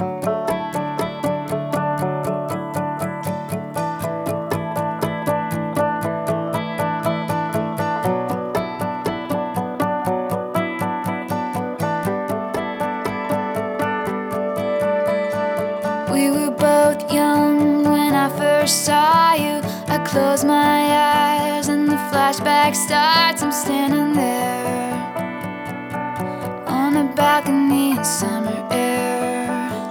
We were both young when I first saw you. I close my eyes and the flashback starts. I'm standing there on a balcony in summer air.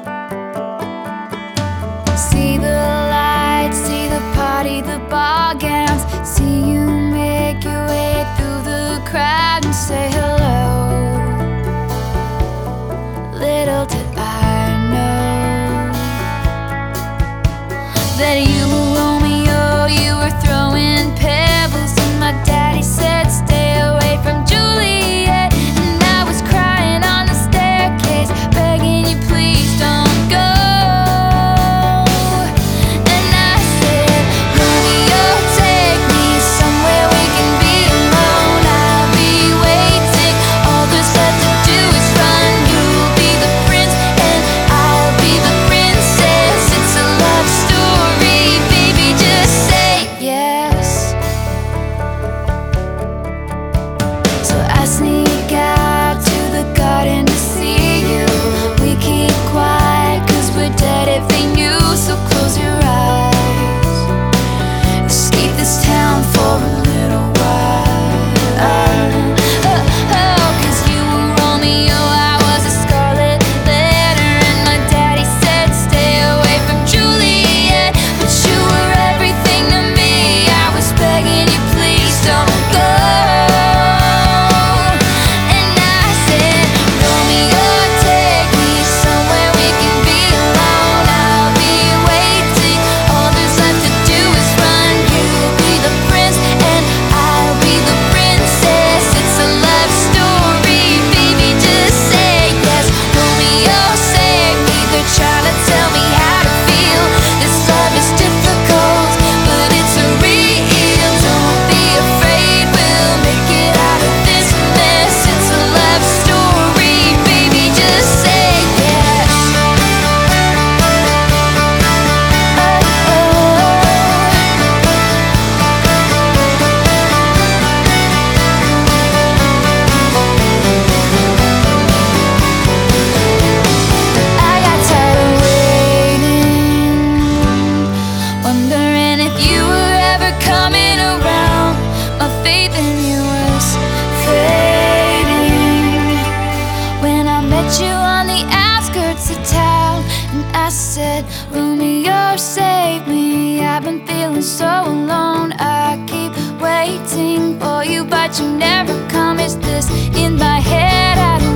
See the lights, see the party, the ball gowns. See you make your way through the crowd and say hello. Little did I know that you were Romeo, you were throwing pebbles, and my daddy said stay away from Juliet. And I was crying on the staircase, begging you please don't go. And I said, Romeo, take me somewhere we can be alone. I'll be waiting, all there's left to do is run. You'll be the prince and I'll be the princess. It's a love story, baby, just say yes. So I sneak out to the garden to see you. We keep quiet cause we're dead if they knew. So close your eyes, escape this town for a little while. Cause you were Romeo, I was a scarlet letter, and my daddy said stay away from Juliet. But you were everything to me, I was begging you please don't go. And I said, Romeo, take me somewhere we can be alone. I'll be waiting, all there's left to do is run. You'll be the prince and I'll be the princess. It's a love story, baby, just say yes. Romeo, save me, they're trying to tell me how to feel. This love is difficult, but it's real. Don't be afraid, we'll make it out of this mess. It's a love story, baby, just say yes. I got tired of waiting, wondering if you were ever coming around. My faith in you was fading when I met you on the outskirts of town. And I said, Romeo, save me, I've been feeling so alone. I keep waiting for you, but you never come. Is this in my head? I don't